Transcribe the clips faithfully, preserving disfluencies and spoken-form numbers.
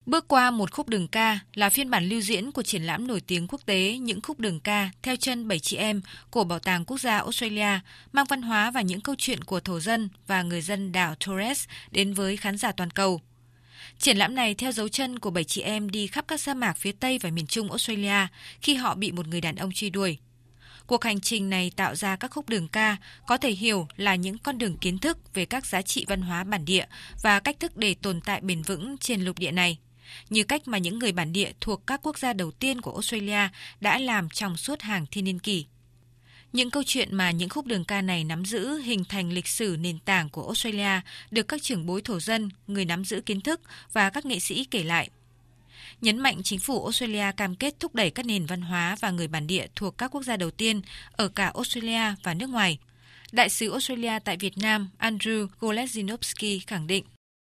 Bước qua một khúc đường ca là phiên bản lưu diễn của triển lãm nổi tiếng quốc tế Những khúc đường ca theo chân bảy chị em của Bảo tàng Quốc gia Australia, mang văn hóa và những câu chuyện của thổ dân và người dân đảo Torres đến với khán giả toàn cầu. Triển lãm này theo dấu chân của bảy chị em đi khắp các sa mạc phía Tây và miền Trung Australia khi họ bị một người đàn ông truy đuổi. Cuộc hành trình này tạo ra các khúc đường ca có thể hiểu là những con đường kiến thức về các giá trị văn hóa bản địa và cách thức để tồn tại bền vững trên lục địa này, như cách mà những người bản địa thuộc các quốc gia đầu tiên của Australia đã làm trong suốt hàng thiên niên kỷ. Những câu chuyện mà những khúc đường ca này nắm giữ hình thành lịch sử nền tảng của Australia được các trưởng bối thổ dân, người nắm giữ kiến thức và các nghệ sĩ kể lại. Nhấn mạnh chính phủ Australia cam kết thúc đẩy các nền văn hóa và người bản địa thuộc các quốc gia đầu tiên ở cả Australia và nước ngoài. Đại sứ Australia tại Việt Nam Andrew Goleszynowski khẳng định.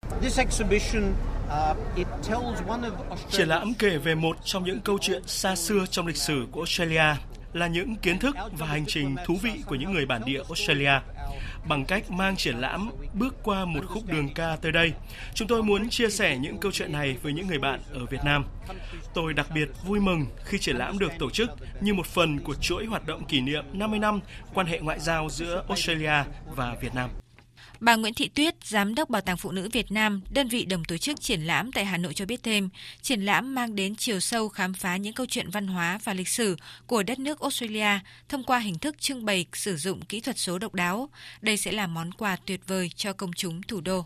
Triển lãm kể về một trong những câu chuyện xa xưa trong lịch sử của Australia, là những kiến thức và hành trình thú vị của những người bản địa Australia. Bằng cách mang triển lãm bước qua một khúc đường ca tới đây, chúng tôi muốn chia sẻ những câu chuyện này với những người bạn ở Việt Nam. Tôi đặc biệt vui mừng khi triển lãm được tổ chức như một phần của chuỗi hoạt động kỷ niệm năm mươi năm quan hệ ngoại giao giữa Australia và Việt Nam. Bà Nguyễn Thị Tuyết, Giám đốc Bảo tàng Phụ nữ Việt Nam, đơn vị đồng tổ chức triển lãm tại Hà Nội cho biết thêm, triển lãm mang đến chiều sâu khám phá những câu chuyện văn hóa và lịch sử của đất nước Australia thông qua hình thức trưng bày sử dụng kỹ thuật số độc đáo. Đây sẽ là món quà tuyệt vời cho công chúng thủ đô.